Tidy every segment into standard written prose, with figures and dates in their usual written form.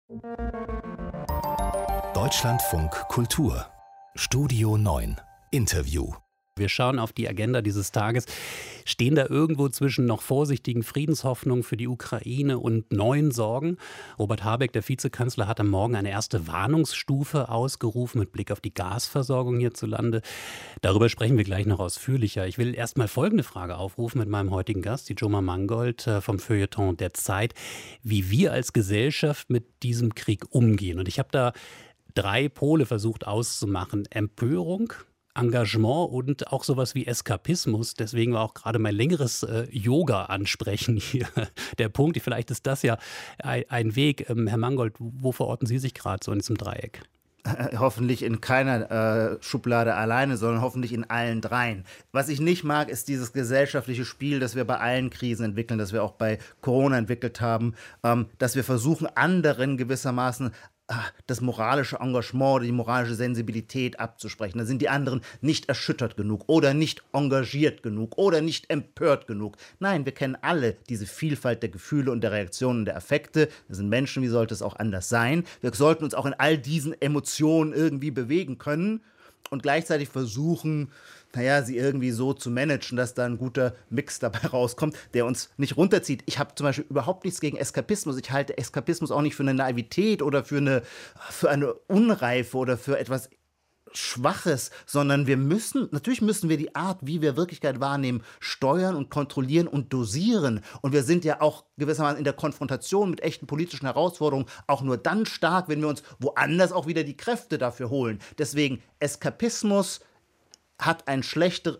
Deutschlandfunk Kultur Studio 9 Interview. Wir schauen auf die Agenda dieses Tages. Stehen da irgendwo zwischen noch vorsichtigen Friedenshoffnungen für die Ukraine und neuen Sorgen? Robert Habeck, der Vizekanzler, hat am Morgen eine erste Warnungsstufe ausgerufen mit Blick auf die Gasversorgung hierzulande. Darüber sprechen wir gleich noch ausführlicher. Ich will erst mal folgende Frage aufrufen mit meinem heutigen Gast, die Joma Mangold vom Feuilleton der Zeit, wie wir als Gesellschaft mit diesem Krieg umgehen. Und ich habe da 3 Pole versucht auszumachen. Empörung, Engagement und auch sowas wie Eskapismus. Deswegen war auch gerade mein längeres Yoga-Ansprechen hier der Punkt. Vielleicht ist das ja ein Weg. Herr Mangold, wo verorten Sie sich gerade so in diesem Dreieck? Hoffentlich in keiner Schublade alleine, sondern hoffentlich in allen dreien. Was ich nicht mag, ist dieses gesellschaftliche Spiel, das wir bei allen Krisen entwickeln, das wir auch bei Corona entwickelt haben, dass wir versuchen, anderen gewissermaßen das moralische Engagement, die moralische Sensibilität abzusprechen. Da sind die anderen nicht erschüttert genug oder nicht engagiert genug oder nicht empört genug. Nein, wir kennen alle diese Vielfalt der Gefühle und der Reaktionen und der Affekte. Wir sind Menschen, wie sollte es auch anders sein? Wir sollten uns auch in all diesen Emotionen irgendwie bewegen können und gleichzeitig versuchen, sie irgendwie so zu managen, dass da ein guter Mix dabei rauskommt, der uns nicht runterzieht. Ich habe zum Beispiel überhaupt nichts gegen Eskapismus. Ich halte Eskapismus auch nicht für eine Naivität oder für eine Unreife oder für etwas Schwaches, sondern natürlich müssen wir die Art, wie wir Wirklichkeit wahrnehmen, steuern und kontrollieren und dosieren. Und wir sind ja auch gewissermaßen in der Konfrontation mit echten politischen Herausforderungen auch nur dann stark, wenn wir uns woanders auch wieder die Kräfte dafür holen. Deswegen Eskapismus hat einen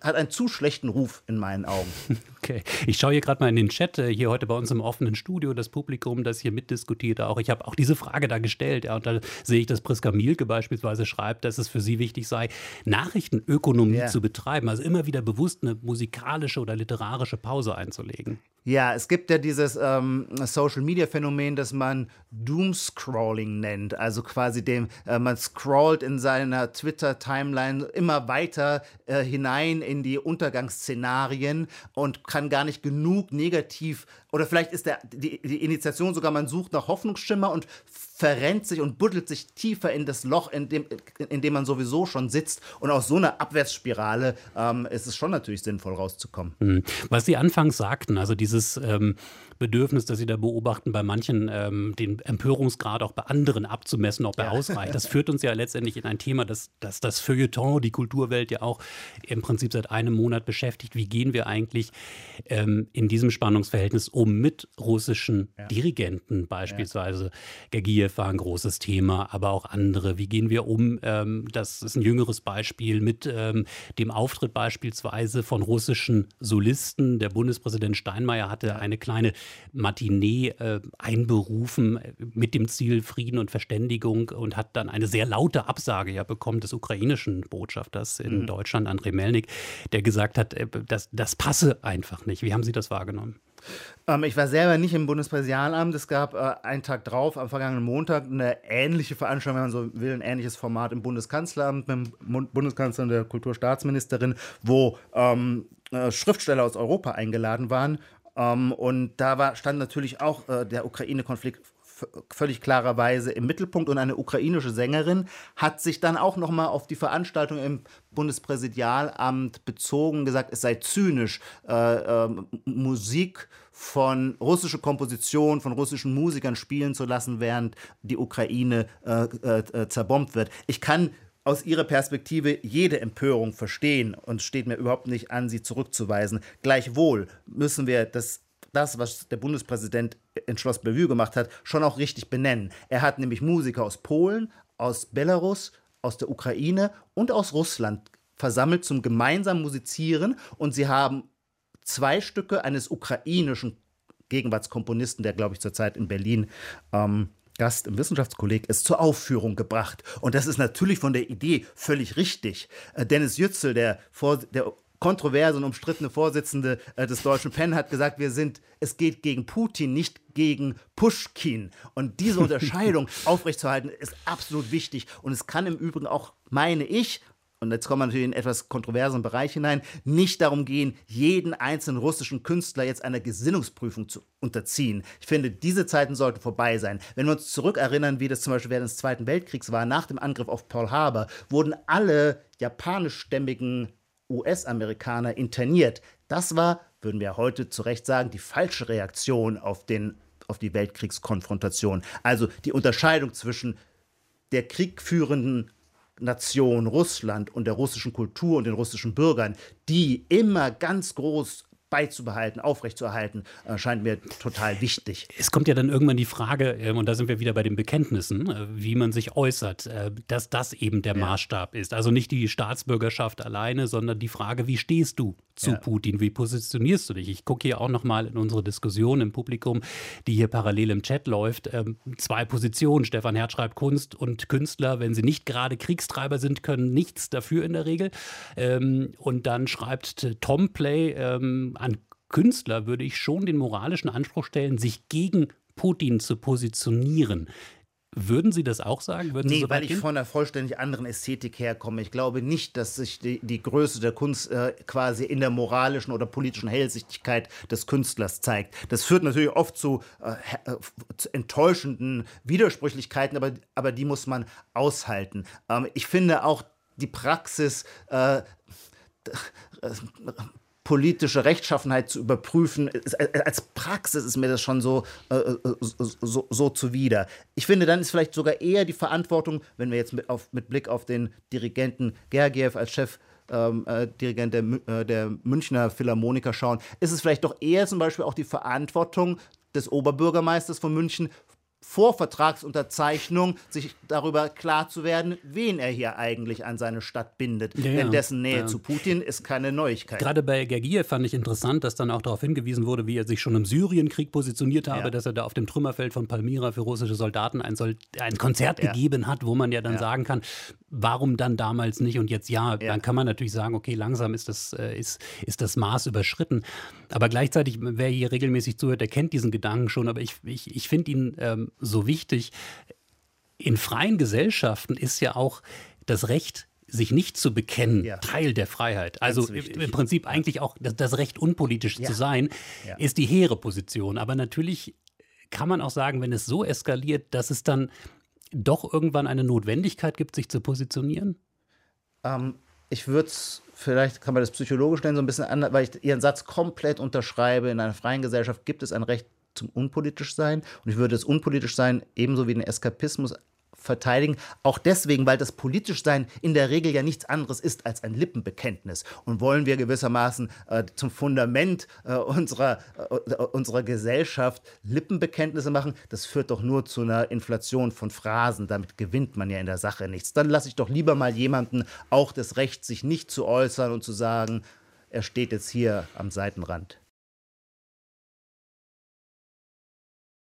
zu schlechten Ruf in meinen Augen. Okay, ich schaue hier gerade mal in den Chat, hier heute bei uns im offenen Studio, das Publikum, das hier mitdiskutiert auch. Ich habe auch diese Frage da gestellt, ja, und da sehe ich, dass Priska Mielke beispielsweise schreibt, dass es für sie wichtig sei, Nachrichtenökonomie zu betreiben, also immer wieder bewusst eine musikalische oder literarische Pause einzulegen. Ja, es gibt ja dieses Social-Media-Phänomen, das man Doomscrolling nennt. Also quasi man scrollt in seiner Twitter-Timeline immer weiter hinein in die Untergangsszenarien und kann gar nicht genug negativ, oder vielleicht ist die Initiation sogar, man sucht nach Hoffnungsschimmer und verrennt sich und buddelt sich tiefer in das Loch, in dem man sowieso schon sitzt. Und aus so einer Abwärtsspirale ist es schon natürlich sinnvoll, rauszukommen. Was Sie anfangs sagten, also dieses Bedürfnis, das Sie da beobachten, bei manchen den Empörungsgrad auch bei anderen abzumessen, ob er ausreicht. Das führt uns ja letztendlich in ein Thema, das Feuilleton, die Kulturwelt ja auch im Prinzip seit einem Monat beschäftigt. Wie gehen wir eigentlich in diesem Spannungsverhältnis um mit russischen Dirigenten beispielsweise? Gergiev war ein großes Thema, aber auch andere. Wie gehen wir um, das ist ein jüngeres Beispiel, mit dem Auftritt beispielsweise von russischen Solisten. Der Bundespräsident Steinmeier hatte eine kleine Matinee einberufen mit dem Ziel Frieden und Verständigung und hat dann eine sehr laute Absage bekommen des ukrainischen Botschafters in Deutschland, Andrei Melnik, der gesagt hat, das passe einfach nicht. Wie haben Sie das wahrgenommen? Ich war selber nicht im Bundespräsidialamt. Es gab einen Tag drauf, am vergangenen Montag, eine ähnliche Veranstaltung, wenn man so will, ein ähnliches Format im Bundeskanzleramt mit dem Bundeskanzler und der Kulturstaatsministerin, wo Schriftsteller aus Europa eingeladen waren. Und da stand natürlich auch der Ukraine-Konflikt völlig klarerweise im Mittelpunkt. Und eine ukrainische Sängerin hat sich dann auch nochmal auf die Veranstaltung im Bundespräsidialamt bezogen, gesagt, es sei zynisch, Musik von russischer Komposition, von russischen Musikern spielen zu lassen, während die Ukraine zerbombt wird. Ich kann aus ihrer Perspektive jede Empörung verstehen und es steht mir überhaupt nicht an, sie zurückzuweisen. Gleichwohl müssen wir das, was der Bundespräsident in Schloss Bellevue gemacht hat, schon auch richtig benennen. Er hat nämlich Musiker aus Polen, aus Belarus, aus der Ukraine und aus Russland versammelt zum gemeinsamen Musizieren und sie haben 2 Stücke eines ukrainischen Gegenwartskomponisten, der, glaube ich, zurzeit in Berlin Gast im Wissenschaftskolleg ist, zur Aufführung gebracht. Und das ist natürlich von der Idee völlig richtig. Dennis Yücel, der kontroverse und umstrittene Vorsitzende des Deutschen PEN, hat gesagt, es geht gegen Putin, nicht gegen Puschkin. Und diese Unterscheidung aufrechtzuerhalten ist absolut wichtig. Und es kann im Übrigen auch, meine ich, und jetzt kommen wir natürlich in einen etwas kontroversen Bereich hinein, nicht darum gehen, jeden einzelnen russischen Künstler jetzt einer Gesinnungsprüfung zu unterziehen. Ich finde, diese Zeiten sollten vorbei sein. Wenn wir uns zurückerinnern, wie das zum Beispiel während des Zweiten Weltkriegs war, nach dem Angriff auf Pearl Harbor, wurden alle japanischstämmigen US-Amerikaner interniert. Das war, würden wir heute zu Recht sagen, die falsche Reaktion auf die Weltkriegskonfrontation. Also die Unterscheidung zwischen der kriegführenden Nation Russland und der russischen Kultur und den russischen Bürgern, die immer ganz groß beizubehalten, aufrechtzuerhalten, scheint mir total wichtig. Es kommt ja dann irgendwann die Frage, und da sind wir wieder bei den Bekenntnissen, wie man sich äußert, dass das eben der Maßstab ist. Also nicht die Staatsbürgerschaft alleine, sondern die Frage, wie stehst du zu Putin, wie positionierst du dich? Ich gucke hier auch nochmal in unsere Diskussion im Publikum, die hier parallel im Chat läuft. 2 Positionen, Stefan Herz schreibt, Kunst und Künstler, wenn sie nicht gerade Kriegstreiber sind, können nichts dafür in der Regel. Und dann schreibt Tom Play, an Künstler würde ich schon den moralischen Anspruch stellen, sich gegen Putin zu positionieren. Würden Sie das auch sagen? Würden Sie so weil weit ich gehen? von einer vollständig anderen Ästhetik herkomme. Ich glaube nicht, dass sich die Größe der Kunst quasi in der moralischen oder politischen Hellsichtigkeit des Künstlers zeigt. Das führt natürlich oft zu enttäuschenden Widersprüchlichkeiten, aber die muss man aushalten. Ich finde auch die Praxis politische Rechtschaffenheit zu überprüfen, als Praxis ist mir das schon so zuwider. Ich finde, dann ist vielleicht sogar eher die Verantwortung, wenn wir jetzt mit Blick auf den Dirigenten Gergiev als Chefdirigent der Münchner Philharmoniker schauen, ist es vielleicht doch eher zum Beispiel auch die Verantwortung des Oberbürgermeisters von München, vor Vertragsunterzeichnung sich darüber klar zu werden, wen er hier eigentlich an seine Stadt bindet. Ja, Denn dessen Nähe zu Putin ist keine Neuigkeit. Gerade bei Gergiev fand ich interessant, dass dann auch darauf hingewiesen wurde, wie er sich schon im Syrienkrieg positioniert habe, dass er da auf dem Trümmerfeld von Palmyra für russische Soldaten ein Konzert gegeben hat, wo man ja dann sagen kann, warum dann damals nicht und jetzt dann kann man natürlich sagen, okay, langsam ist das Maß überschritten. Aber gleichzeitig, wer hier regelmäßig zuhört, der kennt diesen Gedanken schon, aber ich finde ihn so wichtig. In freien Gesellschaften ist ja auch das Recht, sich nicht zu bekennen, Teil der Freiheit. Also im Prinzip eigentlich auch das Recht, unpolitisch zu sein, ist die hehre Position. Aber natürlich kann man auch sagen, wenn es so eskaliert, dass es dann doch irgendwann eine Notwendigkeit gibt, sich zu positionieren? Ich würde es, vielleicht kann man das psychologisch nennen, so ein bisschen anders, weil ich Ihren Satz komplett unterschreibe. In einer freien Gesellschaft gibt es ein Recht zum Unpolitischsein. Und ich würde das Unpolitischsein ebenso wie den Eskapismus verteidigen. Auch deswegen, weil das Politischsein in der Regel ja nichts anderes ist als ein Lippenbekenntnis. Und wollen wir gewissermaßen zum Fundament unserer Gesellschaft Lippenbekenntnisse machen, das führt doch nur zu einer Inflation von Phrasen. Damit gewinnt man ja in der Sache nichts. Dann lasse ich doch lieber mal jemanden auch das Recht, sich nicht zu äußern und zu sagen, er steht jetzt hier am Seitenrand.